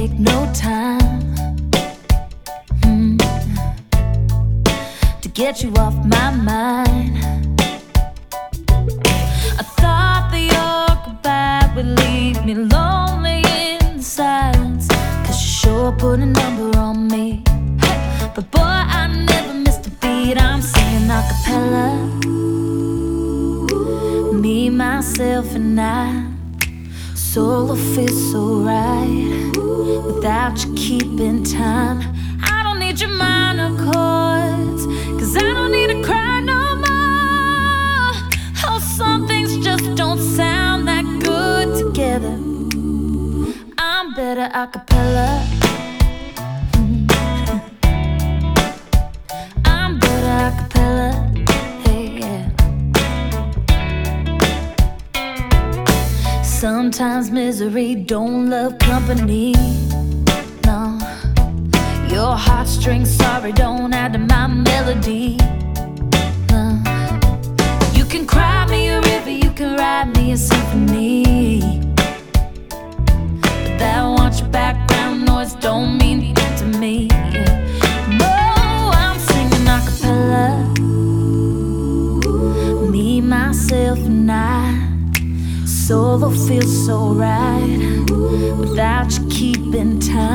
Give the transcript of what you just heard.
take no time to get you off my mind. I thought that your goodbye would leave me lonely in silence, 'cause you sure put a number on me. But boy, I never missed a beat. I'm singing a cappella, me, myself and I. Solo feels so right without you keeping time. I don't need your minor chords, 'cause I don't need to cry no more. Oh, some things just don't sound that good together. I'm better a cappella. I'm better a cappella. Hey, yeah. Sometimes misery don't love company. No, your heartstrings, sorry, don't add to my melody. No, you can cry me a river, you can write me a symphony, but that want your background noise don't mean anything to me. No, I'm singing a cappella, me, myself and I. Solo feels so right without you keeping time.